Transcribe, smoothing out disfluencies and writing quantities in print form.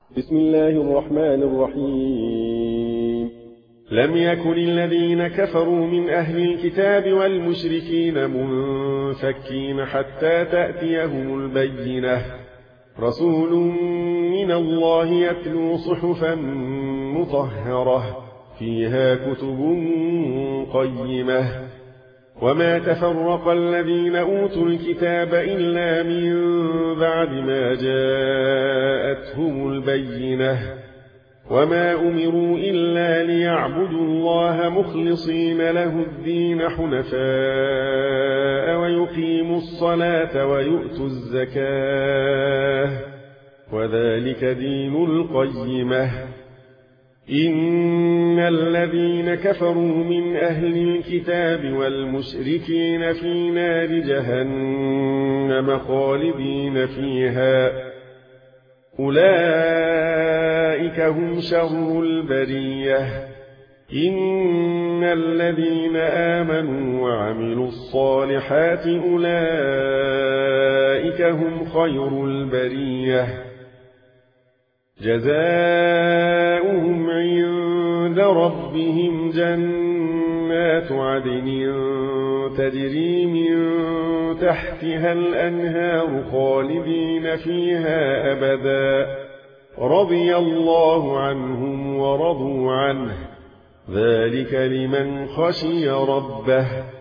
بسم الله الرحمن الرحيم. لم يكن الذين كفروا من أهل الكتاب والمشركين منفكين حتى تأتيهم البينة، رسول من الله يتلو صحفا مطهرة فيها كتب قيمة. وما تفرق الذين أوتوا الكتاب إلا من بعد ما جاءتهم البينة، وما أمروا إلا ليعبدوا الله مخلصين له الدين حنفاء ويقيموا الصلاة ويؤتوا الزكاة، وذلك دين القيمة. إن الذين كفروا من أهل الكتاب والمشركين في نار جهنم خالدين فيها، أولئك هم شر البرية. إن الذين آمنوا وعملوا الصالحات أولئك هم خير البرية، جزاؤهم عند ربهم جنات عدن تجري من تحتها الأنهار خالدين فيها أبدا، رضي الله عنهم ورضوا عنه، ذلك لمن خشي ربه.